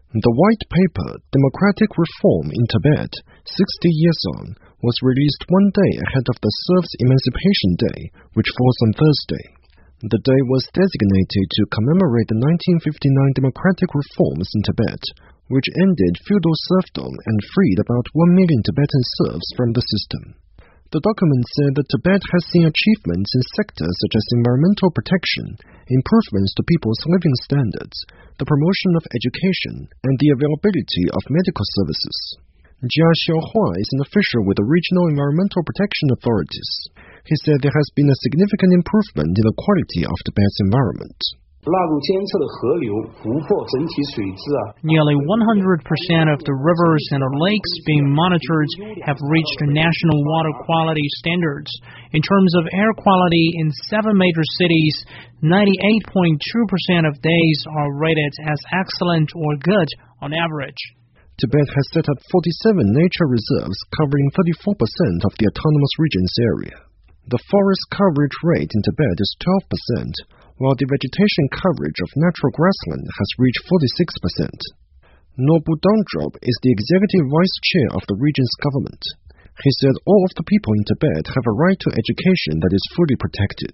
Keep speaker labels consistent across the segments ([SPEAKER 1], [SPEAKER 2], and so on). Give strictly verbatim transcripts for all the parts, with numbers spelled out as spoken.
[SPEAKER 1] The white paper, Democratic Reform in Tibet, sixty years on, was released one day ahead of the serfs' Emancipation Day, which falls on Thursday. The day was designated to commemorate the nineteen fifty-nine democratic reforms in Tibet, which ended feudal serfdom and freed about one million Tibetan serfs from the system. The document said that Tibet has seen achievements in sectors such as environmental protection, improvements to people's living standards, the promotion of education, and the availability of medical services. Jia Xiaohua is an official with the Regional Environmental Protection Authorities. He said there has been a significant improvement in the quality of Tibet's environment.
[SPEAKER 2] Nearly one hundred percent of the rivers and lakes being monitored have reached national water quality standards. In terms of air quality in seven major cities, ninety-eight point two percent of days are rated as excellent or good on average.
[SPEAKER 1] Tibet has set up forty-seven nature reserves covering thirty-four percent of the autonomous region's area. The forest coverage rate in Tibet is twelve percent, while the vegetation coverage of natural grassland has reached forty-six percent. Nobu Dongdrop is the executive vice chair of the region's government. He said all of the people in Tibet have a right to education that is fully protected.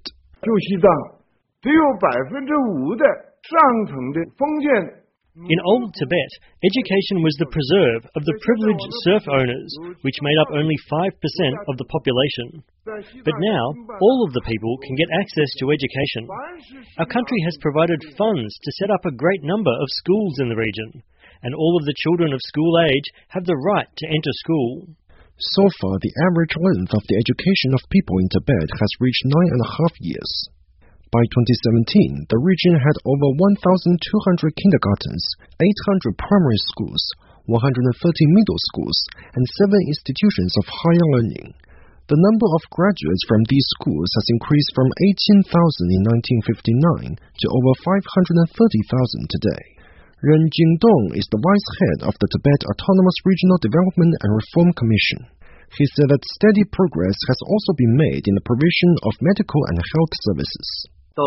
[SPEAKER 3] In Old Tibet, education was the preserve of the privileged serf owners, which made up only five percent of the population. But now, all of the people can get access to education. Our country has provided funds to set up a great number of schools in the region, and all of the children of school age have the right to enter school.
[SPEAKER 1] So far, the average length of the education of people in Tibet has reached nine and a half years. By twenty seventeen, the region had over one thousand two hundred kindergartens, eight hundred primary schools, one hundred thirty middle schools, and seven institutions of higher learning. The number of graduates from these schools has increased from eighteen thousand in nineteen fifty-nine to over five hundred thirty thousand today. Ren Jingdong is the vice head of the Tibet Autonomous Regional Development and Reform Commission. He said that steady progress has also been made in the provision of medical and health services.
[SPEAKER 4] By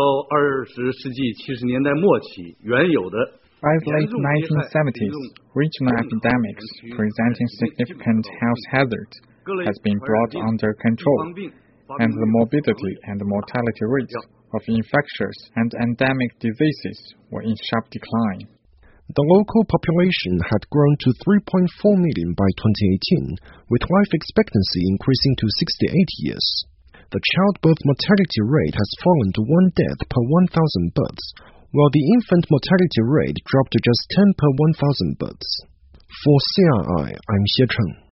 [SPEAKER 5] the late nineteen seventies, regional epidemics presenting significant health hazards has been brought under control, and the morbidity and mortality rates of infectious and endemic diseases were in sharp decline.
[SPEAKER 1] The local population had grown to three point four million by twenty eighteen, with life expectancy increasing to sixty-eight years. The childbirth mortality rate has fallen to one death per one thousand births, while the infant mortality rate dropped to just ten per one thousand births. For C R I, I'm Xie Cheng.